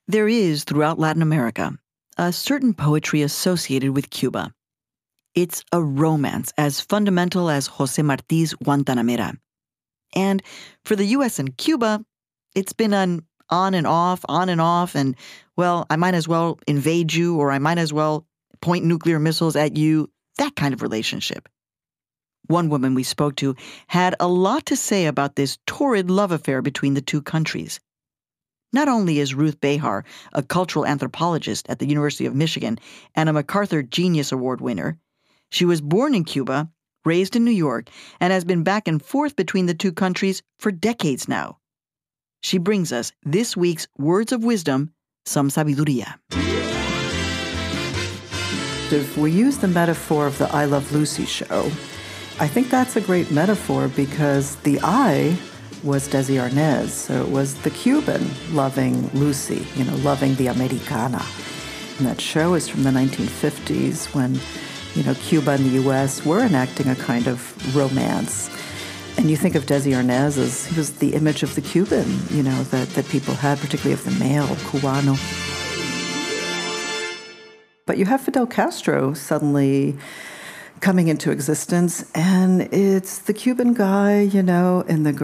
There is, throughout Latin America, a certain poetry associated with Cuba. It's a romance as fundamental as José Martí's Guantanamera. And for the U.S. and Cuba, it's been an on and off, and, well, I might as well invade you, or I might as well point nuclear missiles at you, that kind of relationship. One woman we spoke to had a lot to say about this torrid love affair between the two countries. Not only is Ruth Behar a cultural anthropologist at the University of Michigan and a MacArthur Genius Award winner, she was born in Cuba, raised in New York, and has been back and forth between the two countries for decades now. She brings us this week's Words of Wisdom, Some Sabiduría. If we use the metaphor of the I Love Lucy show, I think that's a great metaphor because the I was Desi Arnaz, so it was the Cuban loving Lucy, loving the Americana. And that show is from the 1950s when, Cuba and the U.S. were enacting a kind of romance. And you think of Desi Arnaz as he was the image of the Cuban, that people had, particularly of the male, Cubano. But you have Fidel Castro suddenly coming into existence, and it's the Cuban guy, in the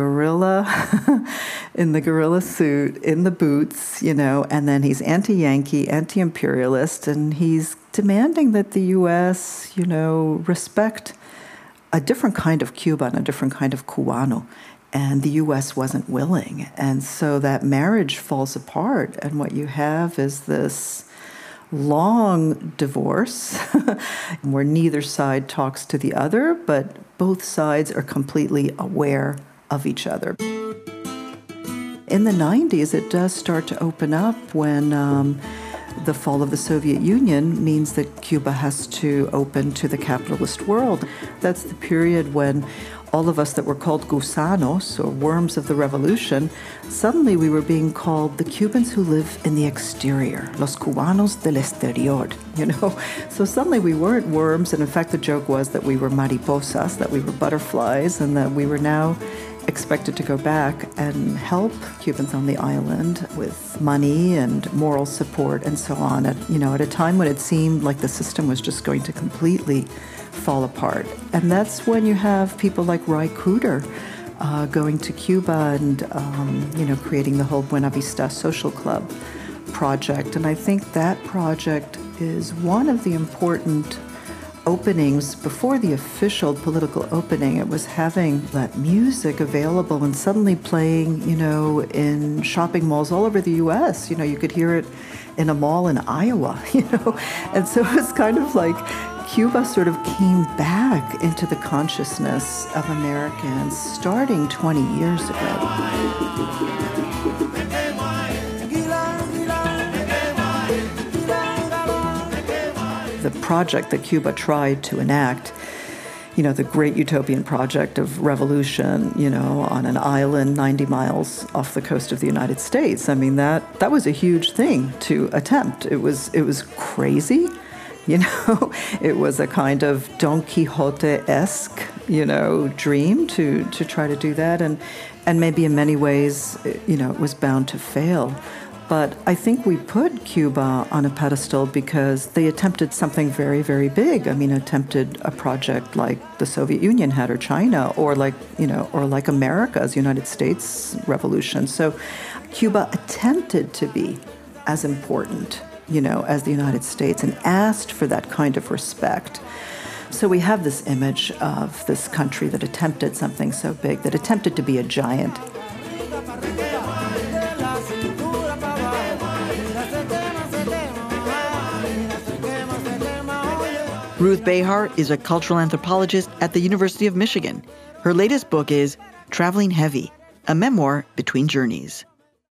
gorilla suit, in the boots, and then he's anti-Yankee, anti-imperialist, and he's demanding that the U.S., respect a different kind of Cuba and a different kind of Cubano. And the U.S. wasn't willing. And so that marriage falls apart, and what you have is this long divorce where neither side talks to the other, but both sides are completely aware of each other. In the 90s, it does start to open up when the fall of the Soviet Union means that Cuba has to open to the capitalist world. That's the period when all of us that were called gusanos, or worms of the revolution, suddenly we were being called the Cubans who live in the exterior, los cubanos del exterior, So suddenly we weren't worms, and in fact the joke was that we were mariposas, that we were butterflies, and that we were now expected to go back and help Cubans on the island with money and moral support and so on, at a time when it seemed like the system was just going to completely fall apart. And that's when you have people like Ry Cooder going to Cuba and, creating the whole Buena Vista Social Club project. And I think that project is one of the important openings before the official political opening. It was having that music available and suddenly playing, in shopping malls all over the U.S. You could hear it in a mall in Iowa, And so it was kind of like Cuba sort of came back into the consciousness of Americans starting 20 years ago. The project that Cuba tried to enact, the great utopian project of revolution, on an island 90 miles off the coast of the United States. I mean, that was a huge thing to attempt. It was crazy. It was a kind of Don Quixote-esque, dream to try to do that. And maybe in many ways, it was bound to fail. But I think we put Cuba on a pedestal because they attempted something very, very big. I mean, attempted a project like the Soviet Union had, or China, or like America's United States revolution. So Cuba attempted to be as important, as the United States, and asked for that kind of respect. So we have this image of this country that attempted something so big, that attempted to be a giant. Ruth Behar is a cultural anthropologist at the University of Michigan. Her latest book is Traveling Heavy, a memoir between journeys.